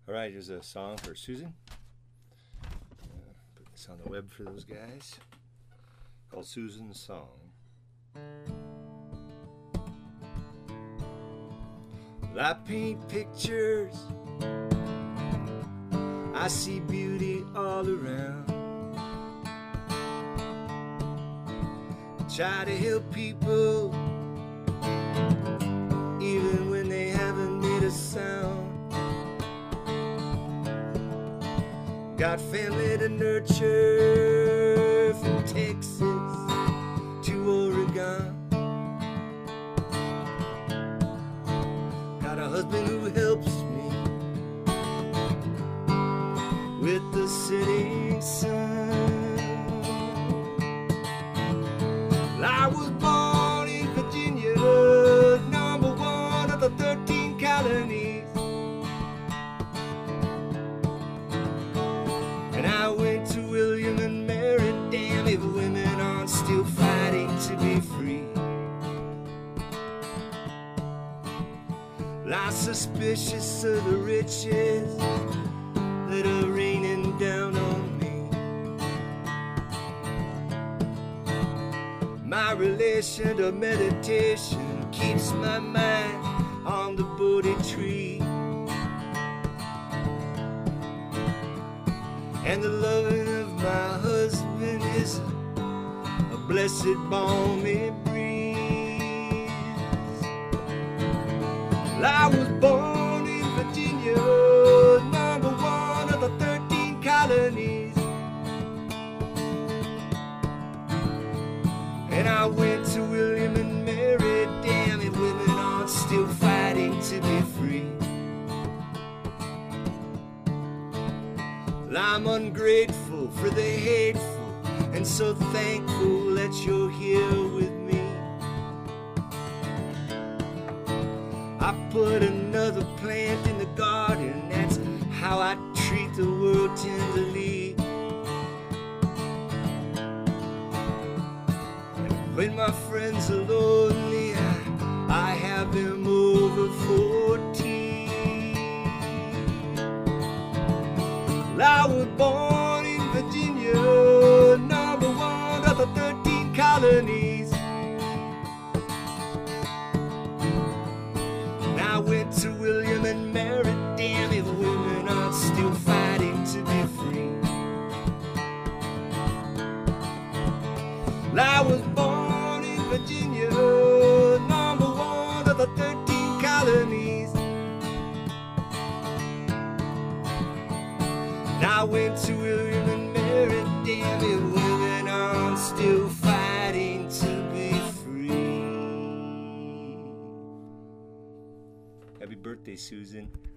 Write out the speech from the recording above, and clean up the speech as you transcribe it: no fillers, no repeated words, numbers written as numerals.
All right, here's a song for Susan. Put this on the web for those guys. Called Susan's Song. Well, I paint pictures, I see beauty all around. Try to help people even when they haven't made a sound. Got family to nurture, from Texas to Oregon. Got a husband who helps me with the setting sun. Well, I was born in Virginia, number one of the 13 colonies. And I went to William and Mary. Damn if women aren't still fighting to be free. Well, I'm suspicious of the riches that are raining down on me. My relation to meditation keeps my mind on the Bodhi tree. And the loving of my husband is a blessed balmy breeze. Well, I was born in Virginia, number one of the 13 colonies. And I went to William and Mary. Damn it, women aren't still fighting to be free. Well, I'm ungrateful for the hateful, and so thankful that you're here with me. I put another plant in the garden, that's how I treat the world tenderly. And when my friends are lonely, I have them over for tea. Well, I was born in Virginia, number one of the 13 colonies. And I went to William and Mary. Damn if women aren't still fighting to be free. Well, I was born in Virginia, number one of the 13 colonies. And I went to William and Mary. Damn it, women aren't still fighting to be free. Happy birthday, Susan.